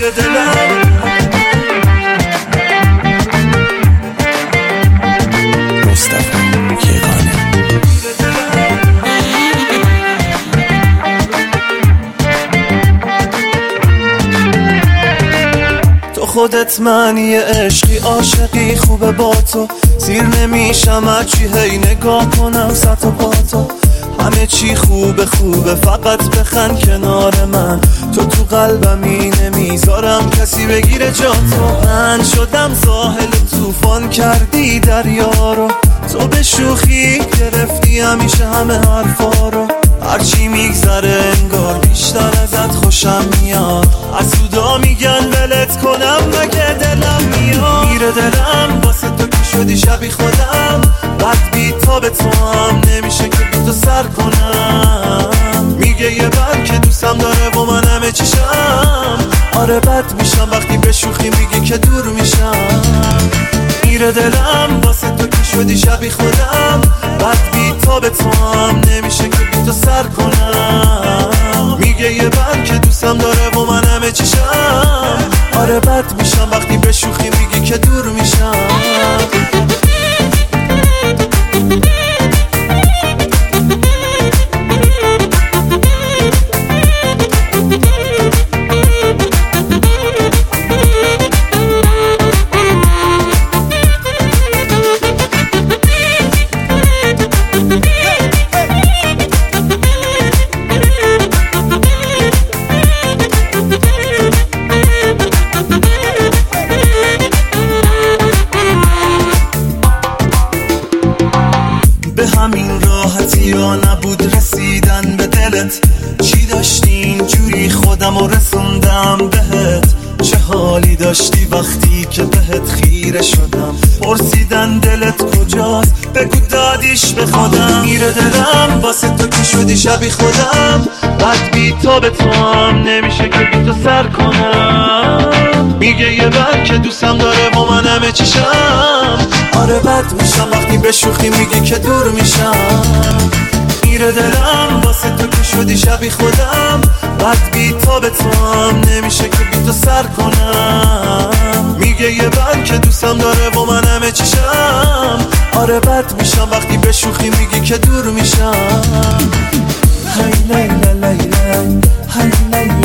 میره دلم. مصطفی یگانه. تو خودت معنی عشقی، عاشقی، خوبه با تو سیر نمیشم هرچی هی نگاه کنم سطح با تو. همه چی خوبه خوبه فقط بخند کنار من. تو قلبمی نمیذارم کسی بگیره جا تو. من شدم ساحل طوفان کردی دریا رو. تو به شوخی گرفتی همیشه همه حرفا رو. هرچی میگذره انگار بیشتر ازت خوشم میاد. حسودا میگن ولت کنم مگه دلم میاد. میره دلم واسه تو که شدی شبیه خودم. بد بی تا به تو هم نمیشه که بی تو سر کنم. میگه یه بر که دوستم داره و من همه چیشم. آره بد میشم وقتی به شوخی میگی که دور میشم. میره دلم واسه تو که شدی شبیه خودم. بد بی تا به تو هم نمیشه که بی تو سر کنم. میگه یه بر که دوستم داره و من همه چیشم. آره بد میشم وقتی به شوخی میگی که دور میشم. به همین راحتی یا نبود رسیدن به دلت. چی داشتی اینجوری خودم رو رسوندم بهت. چه حالی داشتی وقتی که بهت خیره شدم. پرسیدن دلت کجاست بگو دادیش به خودم. میره دلم واسه تو که شدی شبیه خودم. بد بی تا به تو هم نمیشه که بی تو سر کنم. میگه یه بر که دوستم داره و من همه چیشم. آره بد میشم وقتی به شوخی میگی که دور میشم. میره دلم واسه تو که شدی شبیه خودم. بد بی تا به تو هم نمیشه که بی تو سر کنم. میگه یه بر که دوستم داره و من همه چیشم. آره بد میشم وقتی به شوخی میگی که دور میشم. هی لیلا لیلا هی لیلا